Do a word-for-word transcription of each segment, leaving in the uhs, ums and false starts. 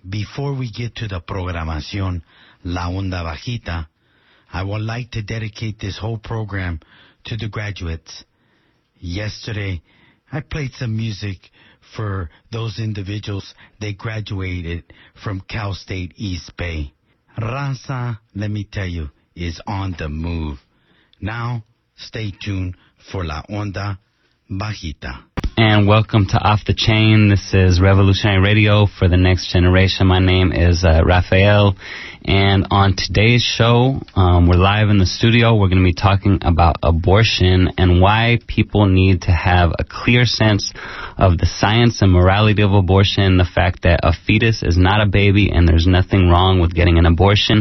Before we get to the programación La Onda Bajita, I would like to dedicate this whole program to the graduates. Yesterday, I played some music for those individuals that graduated from Cal State East Bay. Raza, let me tell you, is on the move. Now, stay tuned for La Onda Bajita. And welcome to Off the Chain. This is Revolutionary Radio for the next generation. My name is uh, Rafael. And on today's show, um, we're live in the studio. We're going to be talking about abortion and why people need to have a clear sense of the science and morality of abortion, the fact that a fetus is not a baby and there's nothing wrong with getting an abortion,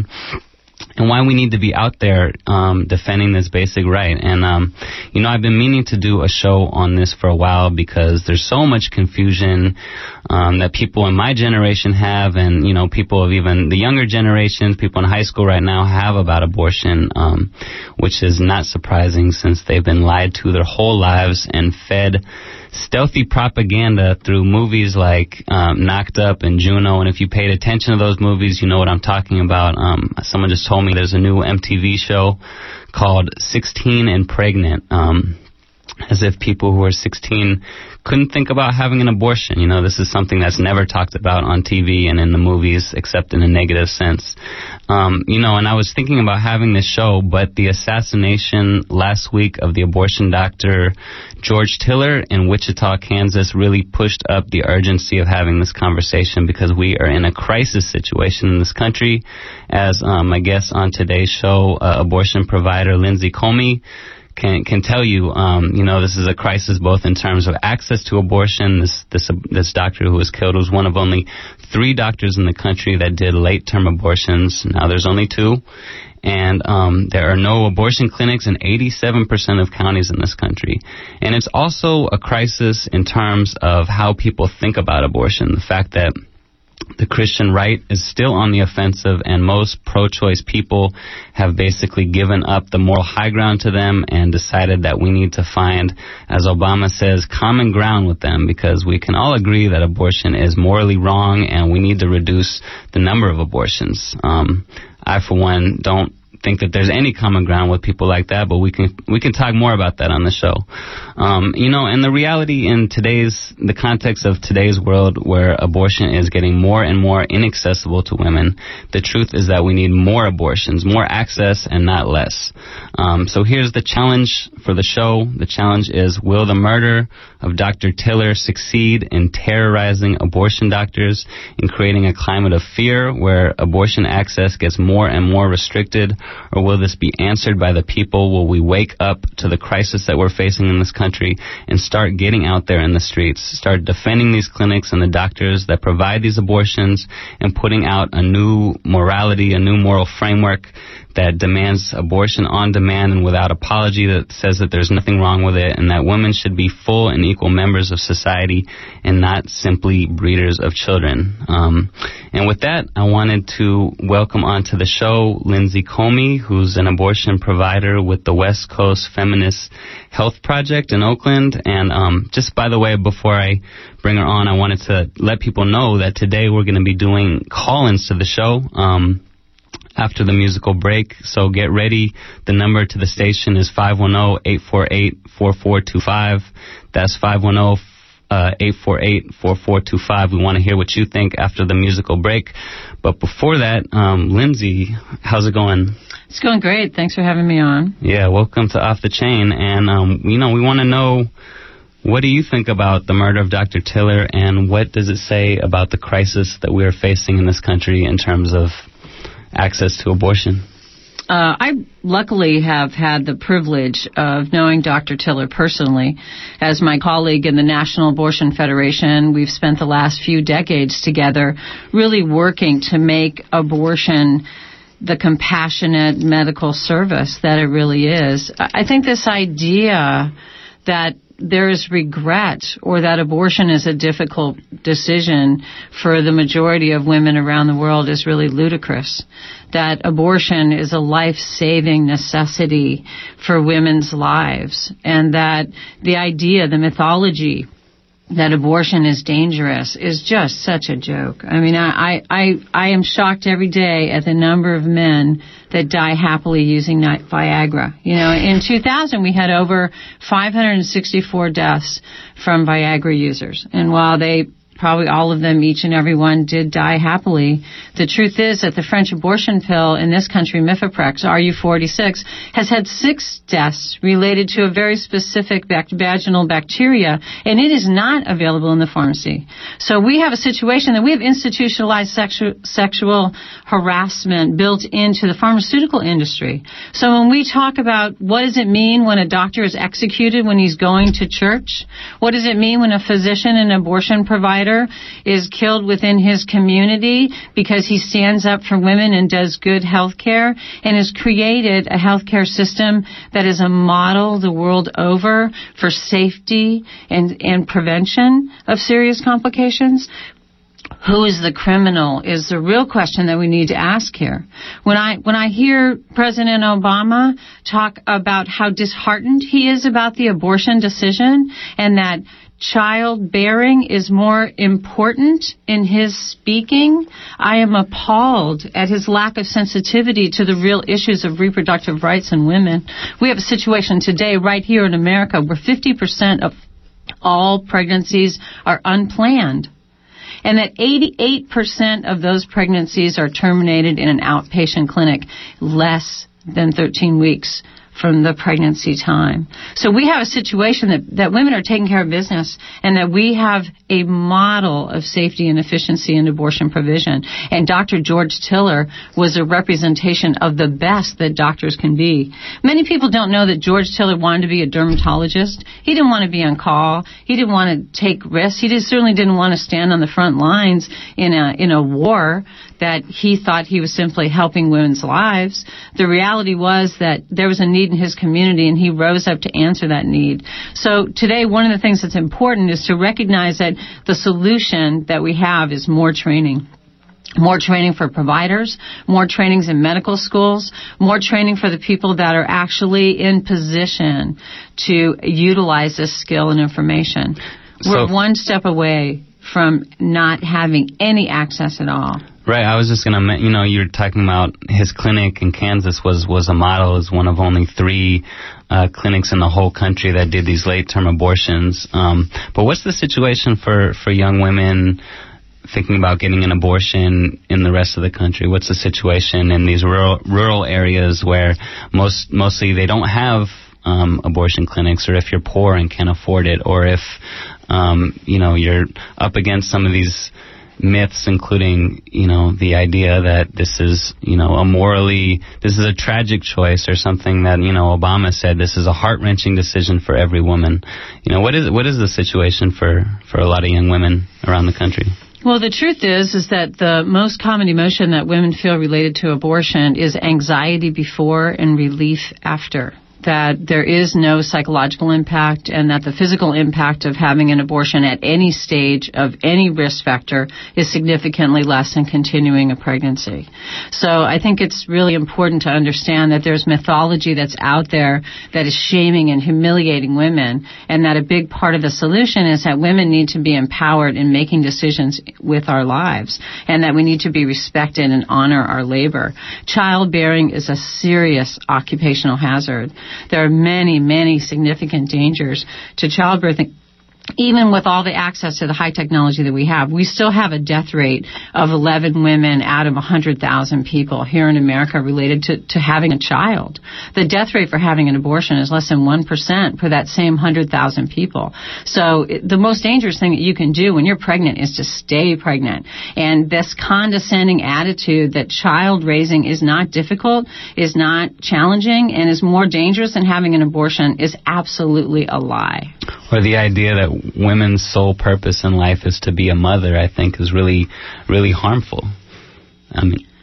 and why we need to be out there um, defending this basic right. And, um, you know, I've been meaning to do a show on this for a while because there's so much confusion um, that people in my generation have, and, you know, people of even the younger generations, people in high school right now have about abortion, um, which is not surprising since they've been lied to their whole lives and fed stealthy propaganda through movies like um, Knocked Up and Juno. And if you paid attention to those movies, you know what I'm talking about. Um, someone just told me there's a new M T V show called sixteen and Pregnant, um, as if people who are sixteen couldn't think about having an abortion. You know, this is something that's never talked about on T V and in the movies, except in a negative sense. Um, you know, and I was thinking about having this show, but the assassination last week of the abortion doctor George Tiller in Wichita, Kansas, really pushed up the urgency of having this conversation because we are in a crisis situation in this country. As um, my guest on today's show, uh, abortion provider Lindsay Comey, Can can tell you, um, you know, this is a crisis both in terms of access to abortion. This this uh, this doctor who was killed was one of only three doctors in the country that did late-term abortions. Now there's only two. And um, there are no abortion clinics in eighty-seven percent of counties in this country. And it's also a crisis in terms of how people think about abortion. The fact that the Christian right is still on the offensive, and most pro-choice people have basically given up the moral high ground to them and decided that we need to find, as Obama says, common ground with them, because we can all agree that abortion is morally wrong and we need to reduce the number of abortions. Um, I, for one, don't think that there's any common ground with people like that, but we can we can talk more about that on the show. Um, you know, and the reality in today's, the context of today's world where abortion is getting more and more inaccessible to women, the truth is that we need more abortions, more access and not less. Um, so here's the challenge for the show. The challenge is, will the murder of Doctor Tiller succeed in terrorizing abortion doctors, in creating a climate of fear where abortion access gets more and more restricted? Or will this be answered by the people? Will we wake up to the crisis that we're facing in this country and start getting out there in the streets, start defending these clinics and the doctors that provide these abortions, and putting out a new morality, a new moral framework that demands abortion on demand and without apology, that says that there's nothing wrong with it and that women should be full and equal members of society and not simply breeders of children. Um, and with that, I wanted to welcome onto the show Lindsay Comey, who's an abortion provider with the West Coast Feminist Health Project in Oakland. And um, just by the way, before I bring her on, I wanted to let people know that today we're going to be doing call-ins to the show. Um, after the musical break, so get ready. The number to the station is five one zero, eight four eight, four four two five. That's five one zero, eight four eight, four four two five. We want to hear what you think after the musical break. But before that, um, Lindsay, how's it going? It's going great. Thanks for having me on. Yeah, welcome to Off the Chain. And, um, you know, we want to know, what do you think about the murder of Doctor Tiller, and what does it say about the crisis that we are facing in this country in terms of access to abortion? Uh, I luckily have had the privilege of knowing Doctor Tiller personally. As my colleague in the National Abortion Federation, we've spent the last few decades together really working to make abortion the compassionate medical service that it really is. I think this idea that there is regret or that abortion is a difficult decision for the majority of women around the world is really ludicrous. That abortion is a life-saving necessity for women's lives, and that the idea, the mythology that abortion is dangerous is just such a joke. I mean, I, I, I am shocked every day at the number of men that die happily using Viagra. You know, in two thousand we had over five hundred sixty-four deaths from Viagra users. And while they probably all of them, each and every one, did die happily. The truth is that the French abortion pill in this country, Mifeprex, R U forty-six, has had six deaths related to a very specific bac- vaginal bacteria, and it is not available in the pharmacy. So we have a situation that we have institutionalized sexu- sexual harassment built into the pharmaceutical industry. So when we talk about what does it mean when a doctor is executed when he's going to church, what does it mean when a physician and abortion provider is killed within his community because he stands up for women and does good health care and has created a health care system that is a model the world over for safety and, and prevention of serious complications? Who is the criminal is the real question that we need to ask here. When I when I hear President Obama talk about how disheartened he is about the abortion decision and that childbearing is more important in his speaking, I am appalled at his lack of sensitivity to the real issues of reproductive rights in women. We have a situation today right here in America where fifty percent of all pregnancies are unplanned, and that eighty-eight percent of those pregnancies are terminated in an outpatient clinic less than thirteen weeks from the pregnancy time. So we have a situation that, that women are taking care of business and that we have a model of safety and efficiency in abortion provision. And Doctor George Tiller was a representation of the best that doctors can be. Many people don't know that George Tiller wanted to be a dermatologist. He didn't want to be on call. He didn't want to take risks. He just certainly didn't want to stand on the front lines in a, in a war that he thought he was simply helping women's lives. The reality was that there was a need in his community, and he rose up to answer that need. So today, one of the things that's important is to recognize that the solution that we have is more training. More training for providers, more trainings in medical schools, more training for the people that are actually in position to utilize this skill and information. So, we're one step away from not having any access at all. Right, I was just going to, you know, you're talking about his clinic in Kansas was, was a model, is one of only three uh, clinics in the whole country that did these late-term abortions. Um, but what's the situation for, for young women thinking about getting an abortion in the rest of the country? What's the situation in these rural, rural areas where most mostly they don't have um, abortion clinics, or if you're poor and can't afford it, or if, um, you know, you're up against some of these myths, including, you know, the idea that this is, you know, a morally, this is a tragic choice, or something that, you know, Obama said, this is a heart-wrenching decision for every woman. You know, what is what is the situation for, for a lot of young women around the country? Well, the truth is, is that the most common emotion that women feel related to abortion is anxiety before and relief after. That there is no psychological impact, and that the physical impact of having an abortion at any stage of any risk factor is significantly less than continuing a pregnancy. So I think it's really important to understand that there's mythology that's out there that is shaming and humiliating women, and that a big part of the solution is that women need to be empowered in making decisions with our lives, and that we need to be respected and honor our labor. Childbearing is a serious occupational hazard. There are many, many significant dangers to childbirth. Even with all the access to the high technology that we have, we still have a death rate of eleven women out of one hundred thousand people here in America related to, to having a child. The death rate for having an abortion is less than one percent for that same one hundred thousand people. So it, the most dangerous thing that you can do when you're pregnant is to stay pregnant. And this condescending attitude that child raising is not difficult, is not challenging, and is more dangerous than having an abortion is absolutely a lie. Or the idea that women's sole purpose in life is to be a mother, I think, is really, really harmful. I mean,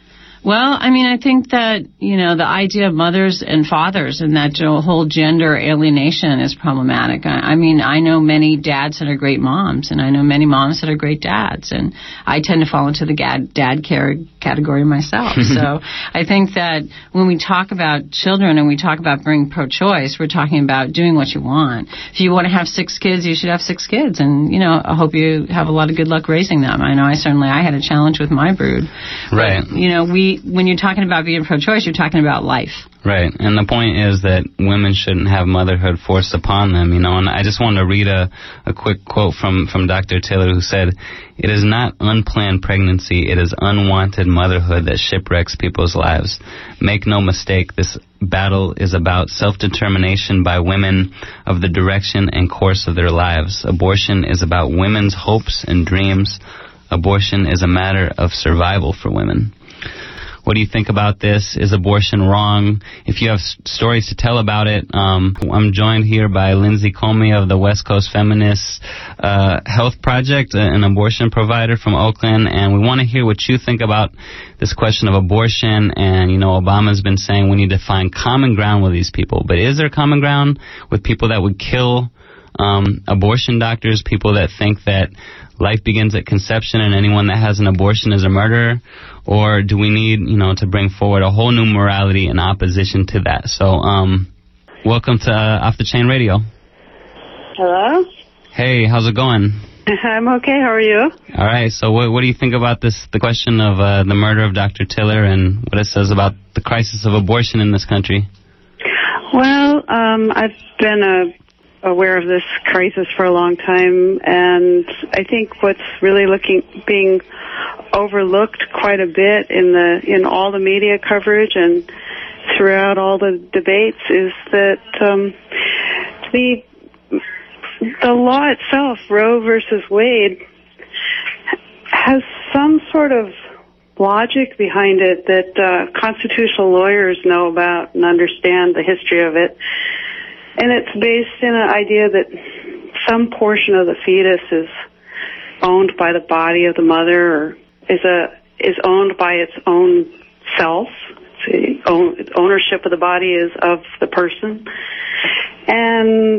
Well, I mean, I think that, you know, the idea of mothers and fathers and that whole gender alienation is problematic. I, I mean, I know many dads that are great moms, and I know many moms that are great dads, and I tend to fall into the dad, dad care category myself. So I think that when we talk about children and we talk about being pro-choice, we're talking about doing what you want. If you want to have six kids, you should have six kids, and, you know, I hope you have a lot of good luck raising them. I know I certainly, I had a challenge with my brood. Right. But, you know, we, when you're talking about being pro-choice, you're talking about life. Right, and the point is that women shouldn't have motherhood forced upon them, you know, and I just wanted to read a, a quick quote from, from Doctor Taylor, who said, "It is not unplanned pregnancy, it is unwanted motherhood that shipwrecks people's lives. Make no mistake, this battle is about self-determination by women of the direction and course of their lives. Abortion is about women's hopes and dreams. Abortion is a matter of survival for women." What do you think about this? Is abortion wrong? If you have s- stories to tell about it, um, I'm joined here by Lindsay Comey of the West Coast Feminist uh, Health Project, an abortion provider from Oakland, and we want to hear what you think about this question of abortion. And, you know, Obama's been saying we need to find common ground with these people. But is there common ground with people that would kill um, abortion doctors, people that think that life begins at conception and anyone that has an abortion is a murderer? Or do we need, you know, to bring forward a whole new morality in opposition to that? So, um, welcome to uh, Off the Chain Radio. Hello? Hey, how's it going? I'm okay. How are you? All right. So what, what do you think about this, the question of uh, the murder of Doctor Tiller and what it says about the crisis of abortion in this country? Well, um, I've been uh, aware of this crisis for a long time, and I think what's really looking being overlooked quite a bit in the in all the media coverage and throughout all the debates is that um, the the law itself, Roe versus Wade, has some sort of logic behind it that uh, constitutional lawyers know about and understand the history of it. And it's based in an idea that some portion of the fetus is owned by the body of the mother, or is a is owned by its own self. The own, ownership of the body is of the person. And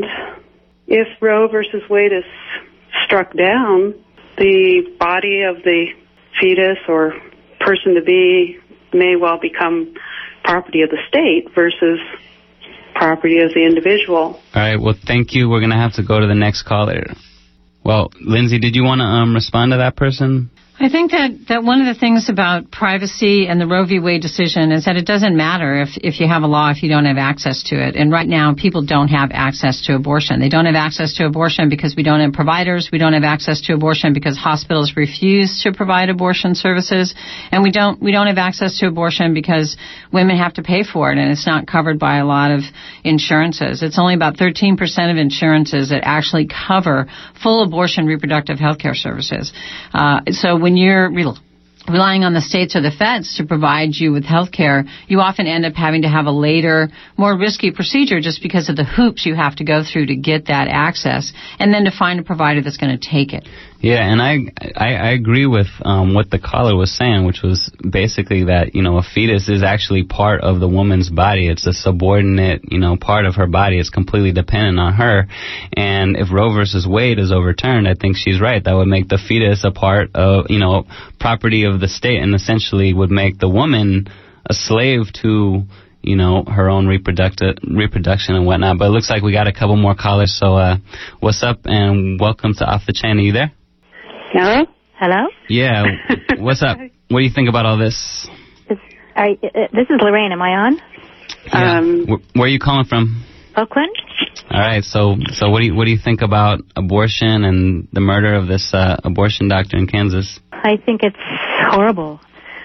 if Roe versus Wade is struck down, the body of the fetus or person to be may well become property of the state versus property of the individual. All right. Well, thank you. We're going to have to go to the next caller. Well, Lindsay, did you want to um, respond to that person? I think that, that one of the things about privacy and the Roe v. Wade decision is that it doesn't matter if, if you have a law if you don't have access to it. And right now, people don't have access to abortion. They don't have access to abortion because we don't have providers. We don't have access to abortion because hospitals refuse to provide abortion services. And we don't we don't have access to abortion because women have to pay for it, and it's not covered by a lot of insurances. It's only about thirteen percent of insurances that actually cover full abortion reproductive health care services. Uh, so when you're rel- relying on the states or the feds to provide you with health care, you often end up having to have a later, more risky procedure just because of the hoops you have to go through to get that access, and then to find a provider that's going to take it. Yeah, and I I, I agree with um, what the caller was saying, which was basically that, you know, a fetus is actually part of the woman's body. It's a subordinate, you know, part of her body. It's completely dependent on her. And if Roe versus Wade is overturned, I think she's right. That would make the fetus a part of, you know, property of the state, and essentially would make the woman a slave to, you know, her own reproductive reproduction and whatnot. But it looks like we got a couple more callers. So uh, what's up, and welcome to Off the Chain. Are you there? Hello? Hello? Yeah. What's up? What do you think about all this? Is, I, uh, this is Lorraine. Am I on? Yeah. Um, where, where are you calling from? Oakland. All right. So, so what do you what do you think about abortion and the murder of this uh, abortion doctor in Kansas? I think it's horrible.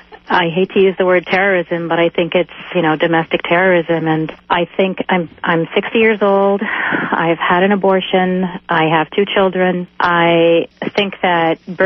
I hate to use the word terrorism, but I think it's, you know, domestic terrorism. And I think I'm I'm sixty years old. I've had an abortion. I have two children. I think that birth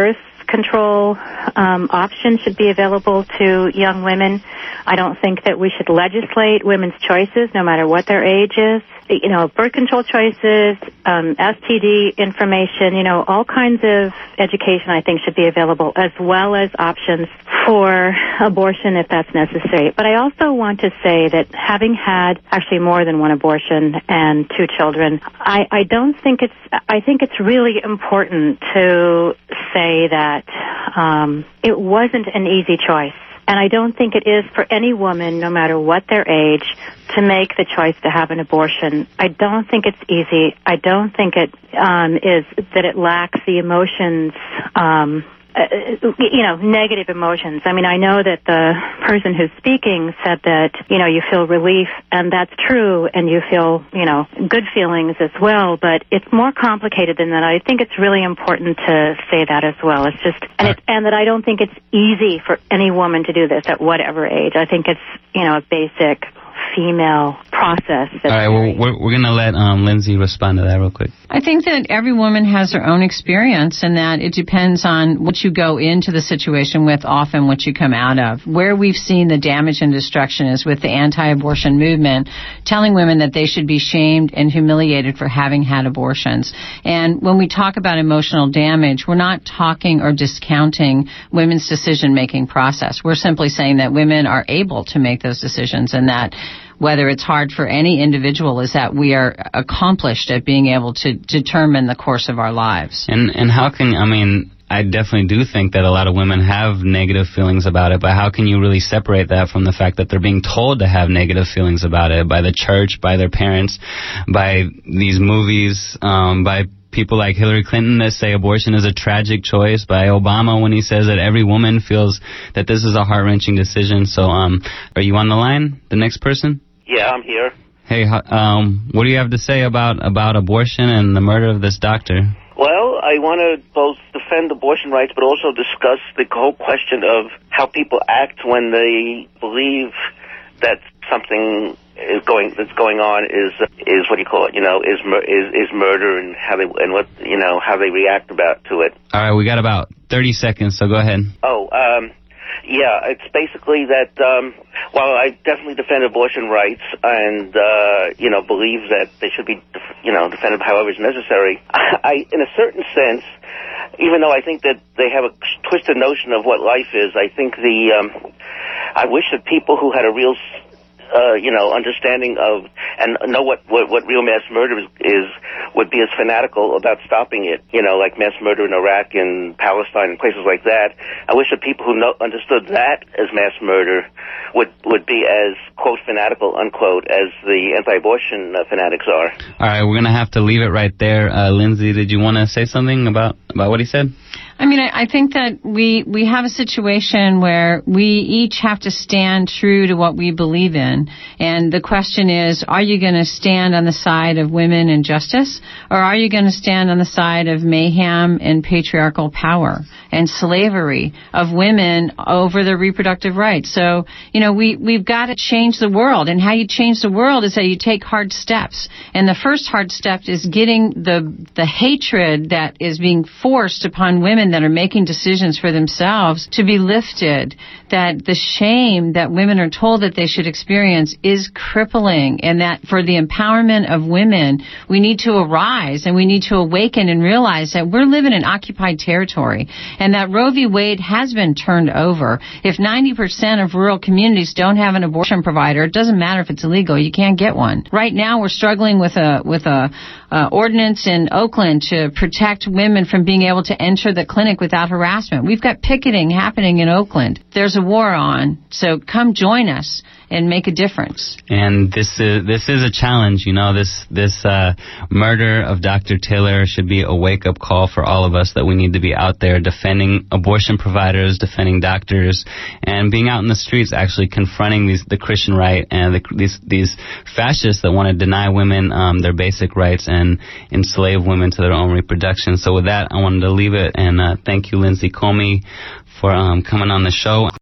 control um, option should be available to young women. I don't think that we should legislate women's choices, no matter what their age is. You know, birth control choices, um, S T D information, you know, all kinds of education I think should be available, as well as options for abortion if that's necessary. But I also want to say that having had actually more than one abortion and two children, I, I don't think it's, I think it's really important to say that um, it wasn't an easy choice. And I don't think it is for any woman, no matter what their age, to make the choice to have an abortion. I don't think it's easy. I don't think it um, is that it lacks the emotions, um, uh, you know, negative emotions. I mean, I know that the person who's speaking said that, you know, you feel relief, and that's true, and you feel, you know, good feelings as well, but it's more complicated than that. I think it's really important to say that as well. It's just, and, it, and that I don't think it's easy for any woman to do this at whatever age. I think it's, you know, a basic female process. All right, well, we're, we're going to let um, Lindsay respond to that real quick. I think that every woman has her own experience, and that it depends on what you go into the situation with, often what you come out of. Where we've seen the damage and destruction is with the anti-abortion movement, telling women that they should be shamed and humiliated for having had abortions. And when we talk about emotional damage, we're not talking or discounting women's decision-making process. We're simply saying that women are able to make those decisions, and that whether it's hard for any individual is that we are accomplished at being able to determine the course of our lives. And and how can, I mean, I definitely do think that a lot of women have negative feelings about it, but how can you really separate that from the fact that they're being told to have negative feelings about it by the church, by their parents, by these movies, um, by people like Hillary Clinton that say abortion is a tragic choice, by Obama when he says that every woman feels that this is a heart-wrenching decision. So um, are you on the line, the next person? Yeah, I'm here. Hey, um, what do you have to say about, about abortion and the murder of this doctor? Well, I want to both defend abortion rights, but also discuss the whole question of how people act when they believe that something is going that's going on is is what do you call it? You know, is is is murder, and how they and what you know how they react about to it. All right, we got about thirty seconds, so go ahead. Oh, um, yeah, it's basically that. Um, while I definitely defend abortion rights and uh, you know believe that they should be you know defended however is necessary, I, in a certain sense, even though I think that they have a twisted notion of what life is, I think the um, I wish that people who had a real Uh, you know, understanding of and know what, what, what real mass murder is, is would be as fanatical about stopping it, you know, like mass murder in Iraq and Palestine and places like that. I wish that people who know, understood that as mass murder would, would be as, quote, fanatical, unquote, as the anti-abortion uh, fanatics are. All right, we're going to have to leave it right there. Uh, Lindsay, did you want to say something about, about what he said? I mean, I, I think that we, we have a situation where we each have to stand true to what we believe in. And the question is, are you going to stand on the side of women and justice, or are you going to stand on the side of mayhem and patriarchal power and slavery of women over their reproductive rights? So, you know, we, we've got to change the world. And how you change the world is that you take hard steps. And the first hard step is getting the, the hatred that is being forced upon women that are making decisions for themselves to be lifted, that the shame that women are told that they should experience is crippling, and that for the empowerment of women, we need to arise and we need to awaken and realize that we're living in occupied territory, and that Roe v. Wade has been turned over. If ninety percent of rural communities don't have an abortion provider, it doesn't matter if it's illegal, you can't get one. Right now, we're struggling with a with a uh, ordinance in Oakland to protect women from being able to enter the clinic without harassment. We've got picketing happening in Oakland. There's a war on, so come join us and make a difference. And this is this is a challenge, you know. This this uh, murder of Doctor Tiller should be a wake-up call for all of us that we need to be out there defending abortion providers, defending doctors, and being out in the streets actually confronting these the Christian right and the, these these fascists that want to deny women um, their basic rights and enslave women to their own reproduction. So with that, I wanted to leave it and uh, thank you, Lindsay Comey, for um, coming on the show.